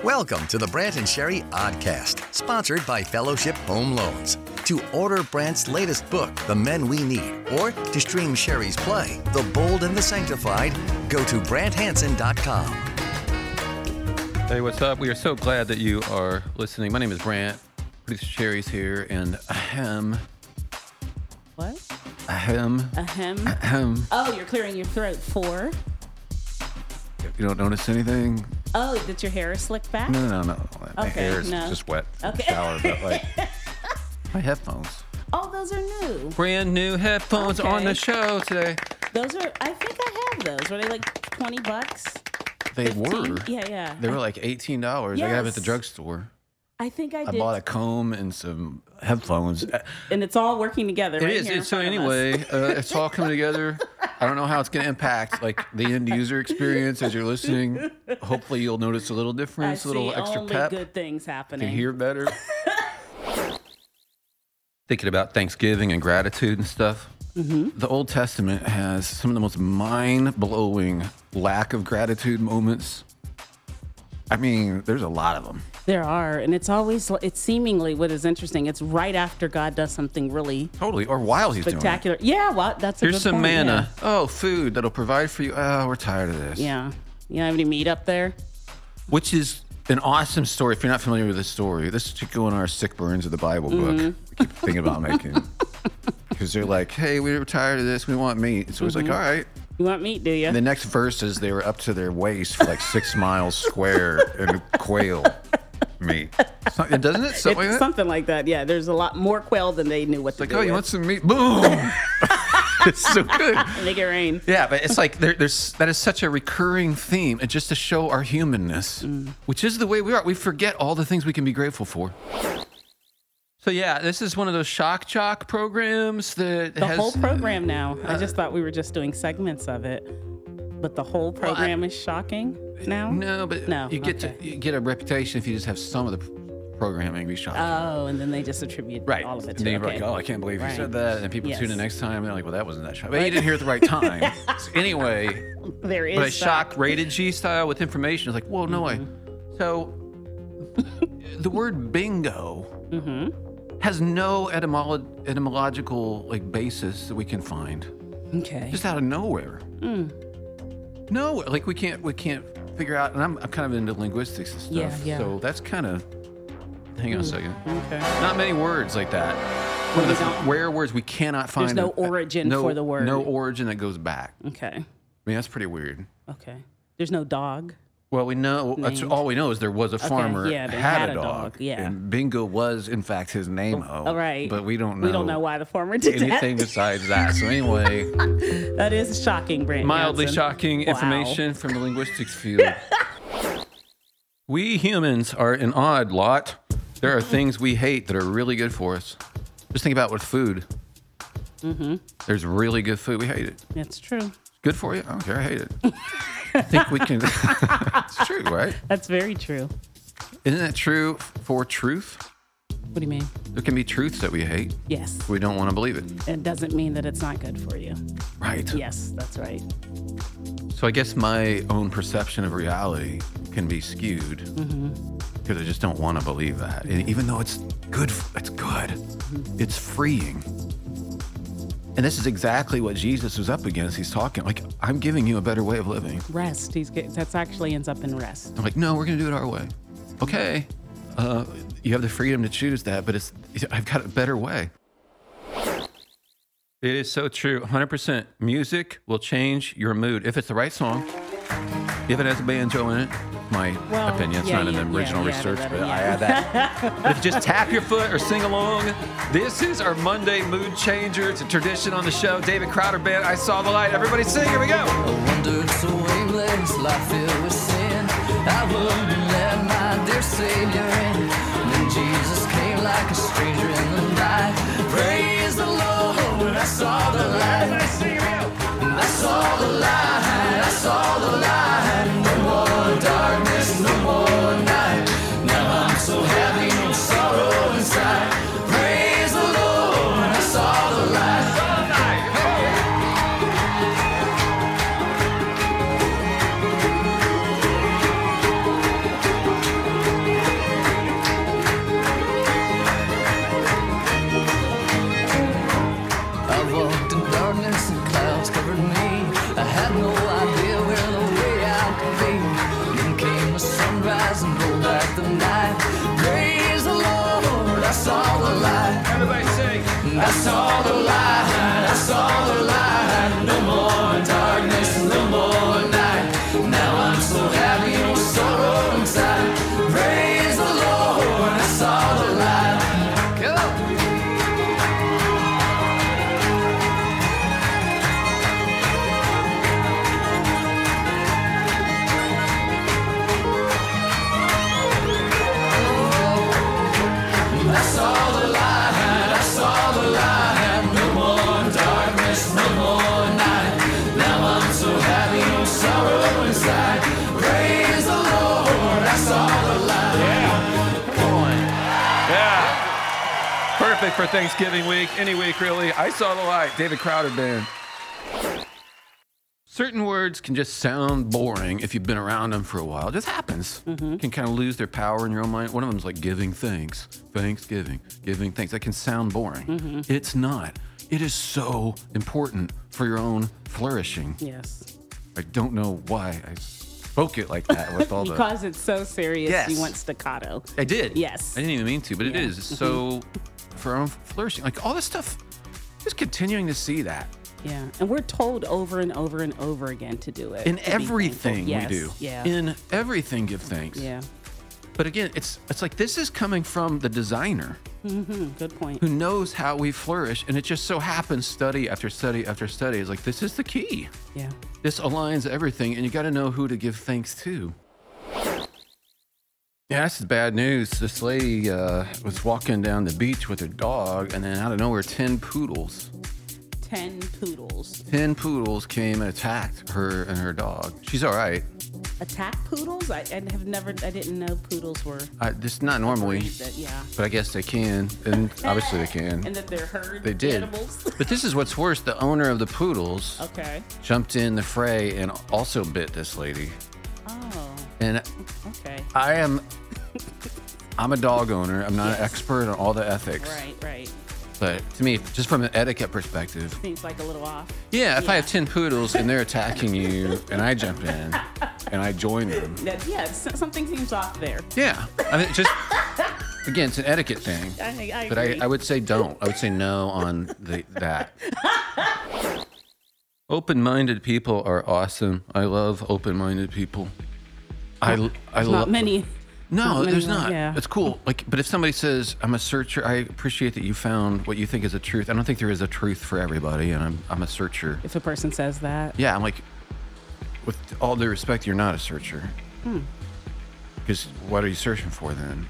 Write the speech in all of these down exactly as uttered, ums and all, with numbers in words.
Welcome to the Brant and Sherry Oddcast, sponsored by Fellowship Home Loans. To order Brant's latest book, The Men We Need, or to stream Sherry's play, The Bold and the Sanctified, go to brant hansen dot com. Hey, what's up? We are so glad that you are listening. My name is Brant. Producer Sherry's here, and ahem. What? Ahem. Ahem? Ahem. Oh, you're clearing your throat for? You don't notice anything? Oh, that your hair is slicked back? No, no, no. My Okay, hair is no. just wet from the Okay. shower, but like my headphones. Oh, those are new. Brand new headphones Okay. on the show today. Those are, I think I have those. Were they like twenty bucks? They fifteen? were. Yeah, yeah. They were like eighteen dollars. I got them at the Yes. drugstore. I think I I did. bought a comb and some headphones. And it's all working together It right is. here in It's, so front of us. anyway, uh, it's all coming together. I don't know how it's going to impact like the end user experience as you're listening. Hopefully, you'll notice a little I difference, see a little extra only pep. good things You happening. can hear better. Thinking about Thanksgiving and gratitude and stuff. Mm-hmm. The Old Testament has some of the most mind-blowing lack of gratitude moments. I mean, there's a lot of them. There are, and it's always, it's seemingly what is interesting. It's right after God does something really Totally. Or while he's doing it. spectacular. Yeah, well, that's a Here's good some point, manna. Oh, food that'll provide for you. Oh, we're tired of this. Yeah. yeah. You don't have any meat up there? Which is an awesome story. If you're not familiar with this story, this should go in our Sick Burns of the Bible book. Mm-hmm. We keep thinking about making. Because they're like, hey, we're tired of this. We want meat. So it's Mm-hmm. like, all right. You want meat, do you? And the next verse is they were up to their waist for like six miles square in quail meat. So- Doesn't it? Something like It's that? something like that. Yeah, there's a lot more quail than they knew what to Like, do oh, you with. want some meat? Boom! It's so good. Make it rain. Yeah, but it's like there, there's that is such a recurring theme, and just to show our humanness, Mm. which is the way we are. We forget all the things we can be grateful for. So yeah, this is one of those shock jock programs that The has whole program now. I just thought we were just doing segments of it, but the whole program is shocking now. No, but No, you get okay. to you get a reputation if you just have some of the programming be shocking. Oh, and then they just attribute Right. all of it And to then it. you're Okay. like, oh, I can't believe you Right. said that. And people Yes. tune in next time. And they're like, well, that wasn't that shock. But you didn't hear it at the right time. So anyway, There is but a shock shock. rated G style with information is like, whoa, no way. So the word bingo has no etymolo- etymological like basis that we can find. Okay. Just out of nowhere. No, like we can't we can't figure out. And I'm, I'm kind of into linguistics and stuff. Yeah, yeah. So that's kind of. Hang on a second. Okay. Not many words like that. One of We the don't- rare words we cannot find. There's no a- origin no- for the word. No origin that goes back. Okay. I mean, that's pretty weird. Okay. There's no dog. Well, we know that's Named. all we know is there was a farmer yeah, that had, had a a dog, dog, yeah. and Bingo was in fact his name. All right. but we don't know. We don't know why the former did anything besides that. So anyway, that. That is shocking, Brent. mildly Jansen. shocking Wow. information from the linguistics field. We humans are an odd lot. There are things we hate that are really good for us. Just think about with food. Mm-hmm. There's really good food. We hate it. That's true. Good for you? I don't care. I hate it. I think we can. It's true, right? That's very true. Isn't that true for truth? What do you mean? There can be truths that we hate. Yes. We don't want to believe it. It doesn't mean that it's not good for you. Right. Yes, that's right. So I guess my own perception of reality can be skewed because I just don't want to believe that. And even though it's good, it's good. It's freeing. And this is exactly what Jesus was up against. He's talking like, I'm giving you a better way of living. Rest. He's get, that's actually ends up in rest. I'm like, no, we're going to do it our way. Okay. Uh, you have the freedom to choose that, but it's I've got a better way. It is so true. one hundred percent. Music will change your mood. If it's the right song, if it has a banjo in it, my Well, opinion. It's yeah, not in you- the yeah, original you added research, that but in, I yeah. add that. But if you just tap your foot or sing along, this is our Monday mood changer. It's a tradition on the show. David Crowder Band, I Saw the Light. Everybody sing. Here we go. I wonder it's a waveless life filled with sin. I wouldn't let my dear Savior in. And then Jesus came like a stranger in the night. Praise the Lord, I saw the light. I saw the light, I saw the light. No more darkness, no more night. Now I'm so happy, no sorrow inside. Praise the Lord, I saw the light. sunrise and roll back the night. Praise the Lord, I saw the light. Everybody sing. I saw the light, I saw the light. No more darkness, no more night. Now I'm so happy, no sorrow inside. Praise the Lord, I saw the light. Go. I saw the light, I saw the light. No more darkness, no more night. Now I'm so happy, no sorrow inside. Praise the Lord, I saw the light. Yeah. Come on. Yeah. Perfect for Thanksgiving week, any week really. I saw the light, David Crowder Band. Certain words can just sound boring if you've been around them for a while. It just happens. Mm-hmm. Can kind of lose their power in your own mind. One of them is like giving thanks. Thanksgiving, giving thanks. That can sound boring. Mm-hmm. It's not. It is so important for your own flourishing. Yes. I don't know why I spoke it like that with all the... Because it's so serious, Yes. you want staccato. I did. Yes. I didn't even mean to, but it Yeah. is. So for our own flourishing, like all this stuff, just continuing to see that. Yeah, and we're told over and over and over again to do it. In to be everything thankful. we Yes, do. Yeah. In everything give thanks. yeah. But again, it's it's like this is coming from the designer Mm-hmm. Good point. who knows how we flourish, and it just so happens study after study after study is like this is the key. Yeah. This aligns everything, and you got to know who to give thanks to. Yeah, this is bad news. This lady uh, was walking down the beach with her dog, and then out of nowhere, ten poodles. Ten poodles. Ten poodles came and attacked her and her dog. She's all right. Attack poodles? I, I have never. I didn't know poodles were. I, just not normally, That, yeah. but I guess they can, and obviously they can. And that they're herd They did. animals. But this is what's worse. The owner of the poodles Okay. jumped in the fray and also bit this lady. Oh. And Okay. I am, I'm a dog owner. I'm not an Yes. expert on all the ethics. Right. Right. But to me, just from an etiquette perspective, Seems like a little off. yeah, if I Yeah. have ten poodles and they're attacking you and I jump in and I join them, That, yeah. s- Something seems off there. yeah. I mean, just, again, it's an etiquette thing. I, I But I, agree. I would say don't. I would say no on the, that. Open-minded people are awesome. I love open-minded people. I, I There's love not many. No, not many there's ones, not. yeah. It's cool. Like, but if somebody says I'm a searcher, I appreciate that you found what you think is a truth. I don't think there is a truth for everybody, and I'm I'm a searcher. If a person says that. Yeah, I'm like, with all due respect, you're not a searcher. Hmm. Because what are you searching for then?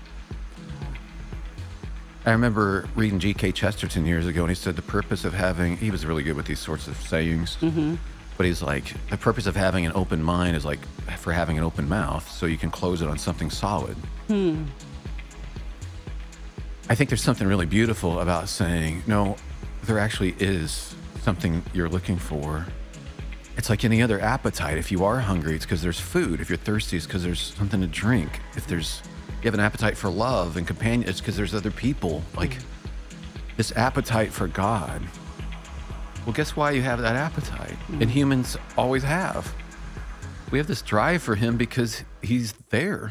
I remember reading G K Chesterton years ago, and he said the purpose of having, he was really good with these sorts of sayings, mm-hmm. but he's like, the purpose of having an open mind is like for having an open mouth, so you can close it on something solid. Hmm. I think there's something really beautiful about saying, no, there actually is something you're looking for. It's like any other appetite. If you are hungry, it's because there's food. If you're thirsty, it's because there's something to drink. If there's you have an appetite for love and companion, it's because there's other people. Like this appetite for God. Well, guess why you have that appetite? And humans always have. We have this drive for him because he's there.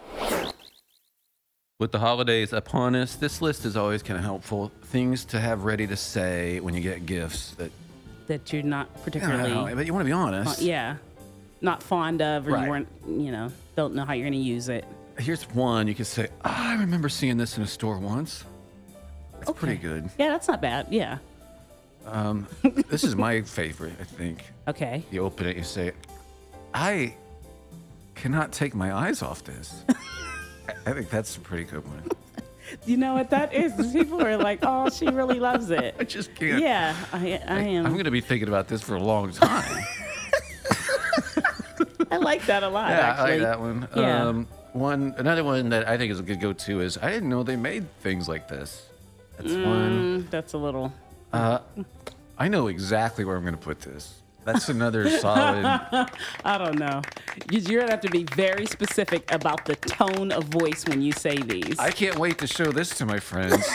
With the holidays upon us, this list is always kind of helpful. Things to have ready to say when you get gifts that, That you're not I don't particularly. know, but you want to be honest. Uh, yeah. Not fond of, or Right. you weren't, you know, don't know how you're going to use it. Here's one you could say, oh, I remember seeing this in a store once. That's pretty good. Yeah, that's not bad. Yeah. Um, this is my favorite, I think. Okay. You open it, you say, I cannot take my eyes off this. I, I think that's a pretty good one. You know what that is? People are like, oh, she really loves it. I just can't. Yeah, I, I am. I'm going to be thinking about this for a long time. I like that a lot, Yeah, actually. I like that one. Yeah. Um, one another one that I think is a good go-to is I didn't know they made things like this. That's one. Mm, that's a little. Uh, I know exactly where I'm going to put this. That's another solid. I don't know. You- You're going to have to be very specific about the tone of voice when you say these. I can't wait to show this to my friends.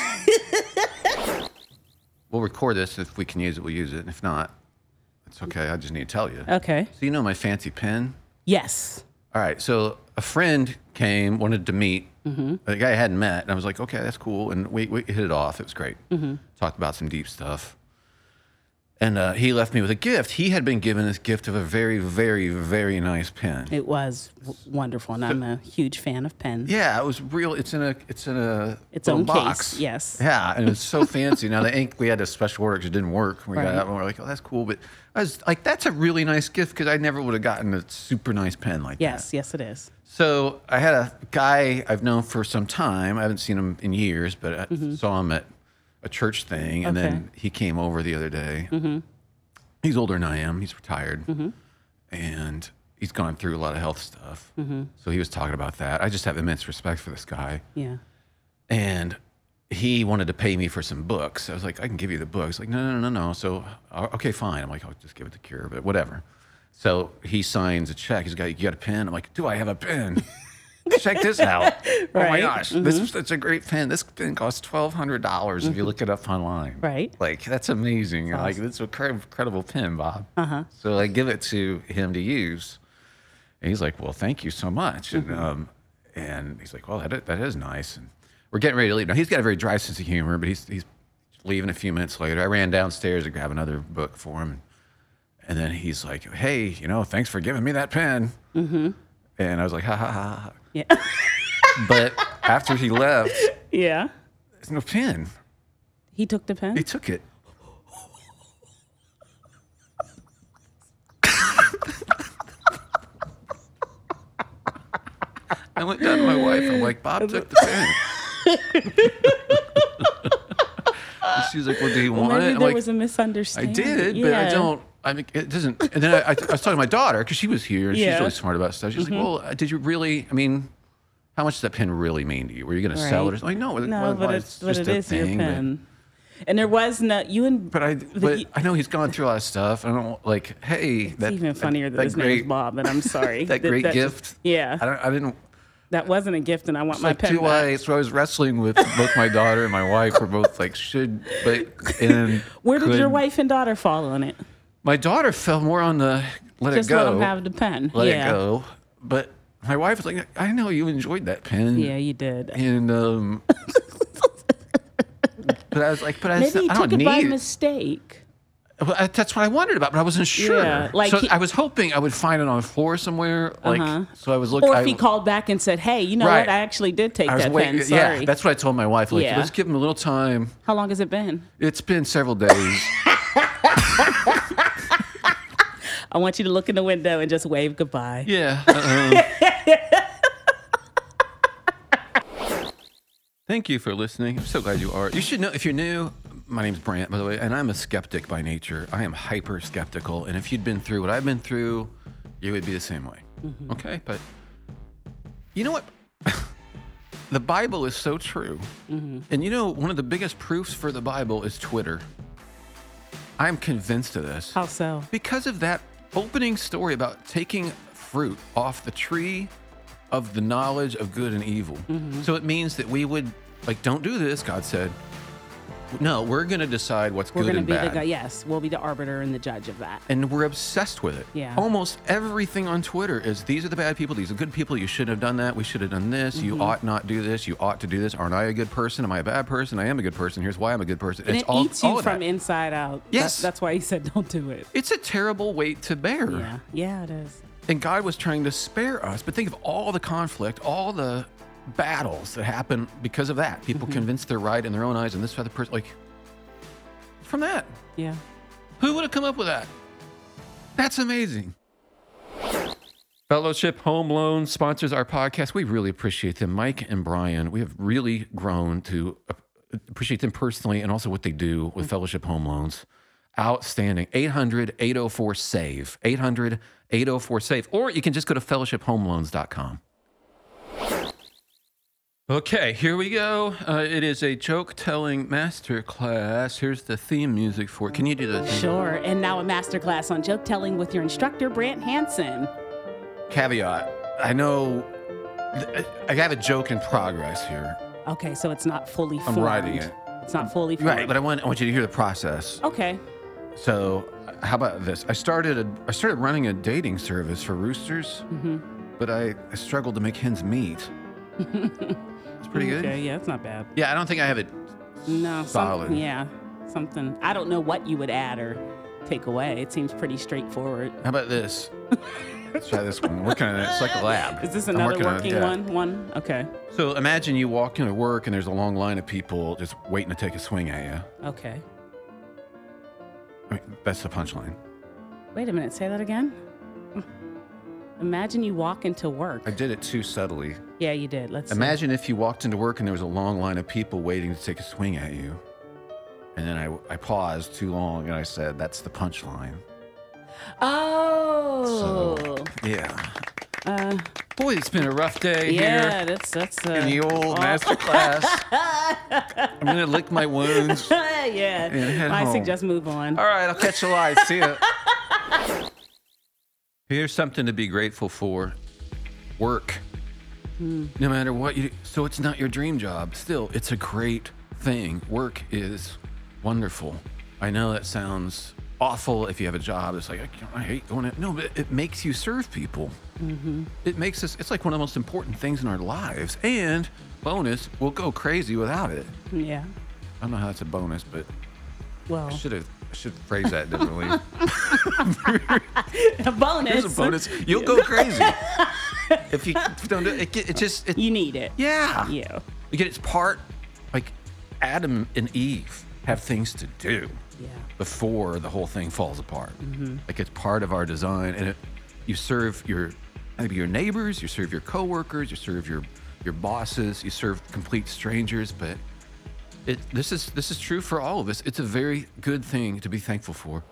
We'll record this. If we can use it, we'll use it. If not, it's okay. I just need to tell you. Okay. So you know my fancy pen? Yes. all right, so a friend came, wanted to meet mm-hmm. a guy I hadn't met, and I was like, okay, that's cool, and we, we hit it off. It was great. Mm-hmm. Talked about some deep stuff. And uh, he left me with a gift. He had been given this gift of a very, very, very nice pen. It was w- wonderful, and I'm a huge fan of pens. Yeah, it was real. It's in a, it's in a its own box. case. Yes. Yeah, and it's so fancy. Now the ink, we had a special order because it didn't work. We right. got it, and we we're like, oh, that's cool. But I was like, that's a really nice gift because I never would have gotten a super nice pen like yes, that. Yes, yes, it is. So I had a guy I've known for some time. I haven't seen him in years, but I mm-hmm. saw him at a church thing, and okay. then he came over the other day. Mm-hmm. He's older than I am. He's retired, mm-hmm. and he's gone through a lot of health stuff. Mm-hmm. So he was talking about that. I just have immense respect for this guy. Yeah. And he wanted to pay me for some books. I was like, I can give you the books. Like, no, no, no, no. So, okay, fine. I'm like, I'll just give it to Cure, but whatever. So he signs a check. He's got, you got a pen? I'm like, do I have a pen? Check this out. Right. Oh my gosh, mm-hmm. this is such a great pen. This pen costs twelve hundred dollars mm-hmm. if you look it up online. Right. Like, that's amazing. Awesome. Like, it's an incredible pen, Bob. Uh-huh. So I give it to him to use. And he's like, well, thank you so much. Mm-hmm. And um, and he's like, well, that is, that is nice. And we're getting ready to leave. Now, he's got a very dry sense of humor, but he's he's leaving a few minutes later. I ran downstairs to grab another book for him. And then he's like, hey, you know, thanks for giving me that pen. Mm-hmm. And I was like, ha, ha, ha, ha. Yeah. But after he left, yeah, there's no pen. He took the pen? He took it. I went down to my wife. I'm like, Bob took the pen. And she's like, well, do you well, want maybe it? I'm there like, was a misunderstanding. I did, yeah. but I don't. I mean, it doesn't. And then I, I, I was talking to my daughter because she was here and yeah. she's really smart about stuff. She's mm-hmm. like, well, did you really? I mean, how much does that pen really mean to you? Were you going right. to sell it? I'm like, no, no, well, but, well, it's, it's but just it a is thing, your pen. But, and there was no you and. But I, the, but I know he's gone through a lot of stuff. I don't like, hey, it's that, even funnier that, that, that his great, name's Bob. And I'm sorry. that, that great that gift. Just, yeah. I, don't, I didn't. That wasn't a gift, and I want my like, pen do back. I, so I was wrestling with both my daughter and my wife. We're both like, should, but and where did could, your wife and daughter fall on it? My daughter fell more on the let Just it go. let them have the pen. Let yeah. it go. But my wife was like, I know you enjoyed that pen. Yeah, you did. And um, but I was like, but I, maybe you I took don't it by need it. mistake. Well, I, that's what I wondered about, but I wasn't sure. Yeah, like so he, I was hoping I would find it on the floor somewhere. Like, uh-huh. so I was looking. Or if I, he called back and said, "Hey, you know right. what? I actually did take I was that waiting, pen. Sorry." Yeah, that's what I told my wife. Like, yeah. let's give him a little time. How long has it been? It's been several days. I want you to look in the window and just wave goodbye. Yeah. Uh-uh. Thank you for listening. I'm so glad you are. You should know, if you're new, my name's Brant, by the way, and I'm a skeptic by nature. I am hyper skeptical. And if you'd been through what I've been through, you would be the same way. Mm-hmm. Okay? But you know what? The Bible is so true. Mm-hmm. And you know, one of the biggest proofs for the Bible is Twitter. I'm convinced of this. How so? Because of that opening story about taking fruit off the tree of the knowledge of good and evil. Mm-hmm. So it means that we would, like, don't do this, God said. No, we're going to decide what's we're good and be bad. The, yes, we'll be the arbiter and the judge of that. And we're obsessed with it. Yeah. Almost everything on Twitter is, these are the bad people, these are good people, you shouldn't have done that, we should have done this, mm-hmm. you ought not do this, you ought to do this. Aren't I a good person? Am I a bad person? I am a good person. Here's why I'm a good person. And it's it all, eats you all from that. inside out. Yes. That, that's why he said don't do it. It's a terrible weight to bear. Yeah, yeah, it is. And God was trying to spare us. But think of all the conflict, all the battles that happen because of that. People mm-hmm. convinced they're right in their own eyes, and this other person, like, from that. Yeah. Who would have come up with that? That's amazing. Fellowship Home Loans sponsors our podcast. We really appreciate them. Mike and Brian, we have really grown to appreciate them personally and also what they do with mm-hmm. Fellowship Home Loans. Outstanding. eight hundred, eight oh four, SAVE. eight hundred, eight oh four, SAVE. Or you can just go to fellowship home loans dot com. Okay, here we go. Uh, it is a joke-telling masterclass. Here's the theme music for it. Can you do that? Sure. And now a masterclass on joke-telling with your instructor, Brant Hansen. Caveat. I know I have a joke in progress here. Okay, so it's not fully formed. I'm writing it. It's not fully formed. Right, but I want I want you to hear the process. Okay. So, how about this? I started a I started running a dating service for roosters. Mm-hmm. but I, I struggled to make ends meet. It's pretty good. Okay, yeah, it's not bad. Yeah, I don't think I have it No, solid. Some, yeah, something. I don't know what you would add or take away. It seems pretty straightforward. How about this? Let's try this one. We're working on it. It's like a lab. Is this I'm another working on it, working yeah. one? One? Okay. So imagine you walk into work and there's a long line of people just waiting to take a swing at you. Okay. I mean, that's the punchline. Wait a minute. Say that again. Imagine you walk into work. I did it too subtly. Yeah, you did. Let's see. Imagine if you walked into work and there was a long line of people waiting to take a swing at you. And then I, I paused too long and I said, that's the punchline. Oh. So, yeah. Uh, Boy, it's been a rough day yeah, here that's that's uh, in the old oh. master class. I'm going to lick my wounds. yeah. And head I home. suggest move on. All right, I'll catch you live. See ya. Here's something to be grateful for. Work. Hmm. No matter what you do. So it's not your dream job. Still, it's a great thing. Work is wonderful. I know that sounds awful if you have a job. It's like, I, can't, I hate going it. No, but it makes you serve people. Mm-hmm. It makes us, it's like one of the most important things in our lives. And bonus, we'll go crazy without it. Yeah. I don't know how that's a bonus, but Well, I should have I should phrase that differently. a bonus. Here's a bonus. You'll go crazy if you don't do it. It, it just it, You need it. yeah. Yeah. You get it's part like Adam and Eve have things to do Yeah. before the whole thing falls apart. Mm-hmm. Like it's part of our design, and it, you serve your maybe your neighbors, you serve your coworkers, you serve your your bosses, you serve complete strangers, but. It, this is this is true for all of us. It's a very good thing to be thankful for.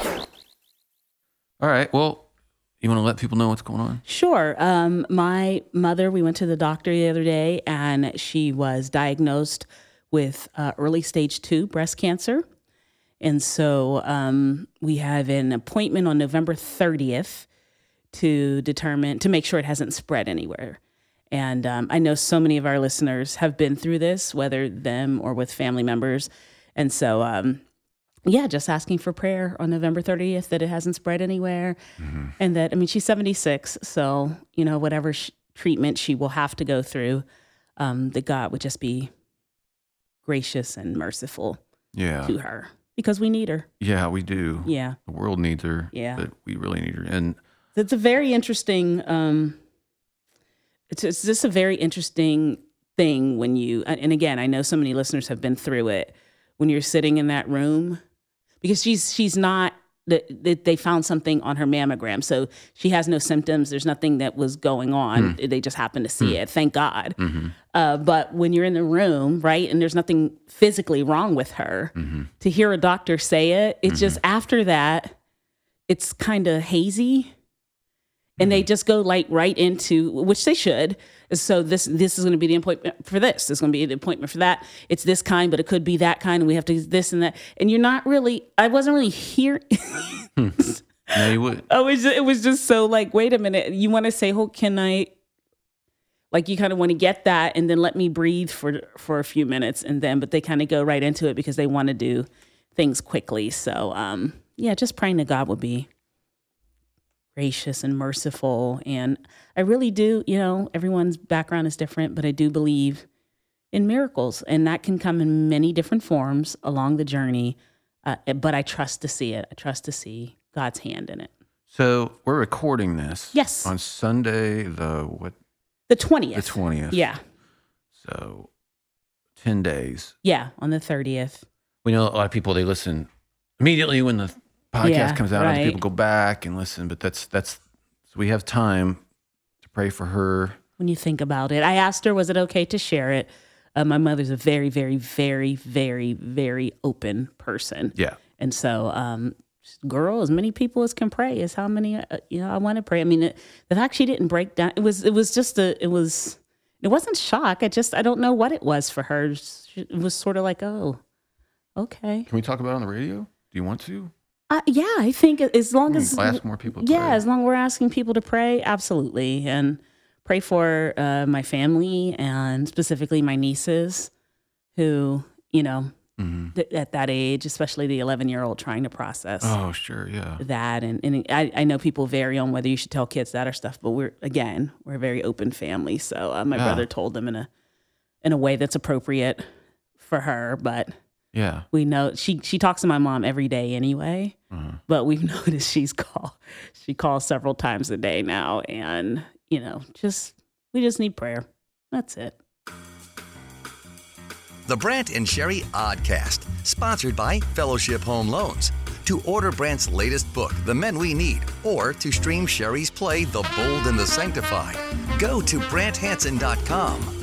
All right. Well, you want to let people know what's going on? Sure. Um, my mother, we went to the doctor the other day, and she was diagnosed with uh, early stage two breast cancer. And so um, we have an appointment on November thirtieth to determine, to make sure it hasn't spread anywhere. And um, I know so many of our listeners have been through this, whether them or with family members. And so, um, yeah, just asking for prayer on November thirtieth that it hasn't spread anywhere. Mm-hmm. And that, I mean, she's seventy-six. So, you know, whatever sh- treatment she will have to go through, um, that God would just be gracious and merciful Yeah. to her because we need her. Yeah, we do. Yeah. The world needs her. Yeah. But we really need her. And It's a very interesting, um, it's, it's just a very interesting thing when you, and again, I know so many listeners have been through it, when you're sitting in that room, because she's, she's not, that they found something on her mammogram. So she has no symptoms. There's nothing that was going on. Mm. They just happened to see mm. it. Thank God. Mm-hmm. Uh, but when you're in the room, right, and there's nothing physically wrong with her, mm-hmm. to hear a doctor say it, it's mm-hmm. just after that, it's kind of hazy. And they just go like right into, which they should. So this this is going to be the appointment for this. This is going to be the appointment for that. It's this kind, but it could be that kind. And we have to do this and that. And you're not really, I wasn't really hearing. hmm. No, you would. I was, it was just so like, wait a minute. You want to say, oh, can I, like you kind of want to get that and then let me breathe for, for a few minutes. And then, but they kind of go right into it because they want to do things quickly. So um, yeah, just praying that God would be gracious and merciful. And I really do, you know, everyone's background is different, but I do believe in miracles, and that can come in many different forms along the journey. Uh, but I trust to see it. I trust to see God's hand in it. So we're recording this. Yes. On Sunday, the what? The twentieth. The twentieth. Yeah. So ten days. Yeah, on the thirtieth. We know a lot of people, they listen immediately when the podcast yeah, comes out. right. Other people go back and listen, but that's that's so we have time to pray for her. When you think about it, I asked her, was it okay to share it? Uh, my mother's a very, very, very, very, very open person. Yeah, and so, um, girl, as many people as can pray is how many. Uh, you know, I want to pray. I mean, it, the fact she didn't break down, it was, it was just a, it was, it wasn't shock. I just, I don't know what it was for her. It was sort of like, oh, okay. Can we talk about it on the radio? Do you want to? Uh, yeah, I think as long as I'll ask more people to yeah, pray. as long as we're asking people to pray, absolutely, and pray for uh, my family and specifically my nieces, who you know Mhm. th- at that age, especially the eleven year old trying to process Oh, sure, yeah. that. And, and I, I know people vary on whether you should tell kids that or stuff, but we're, again, we're a very open family. So uh, my Yeah. brother told them in a, in a way that's appropriate for her, but Yeah. we know she, she talks to my mom every day anyway, Uh-huh. but we've noticed she's call, she calls several times a day now. And, you know, just, we just need prayer. That's it. The Brant and Sherry Oddcast, sponsored by Fellowship Home Loans. To order Brant's latest book, The Men We Need, or to stream Sherry's play, The Bold and the Sanctified, go to brant hansen dot com.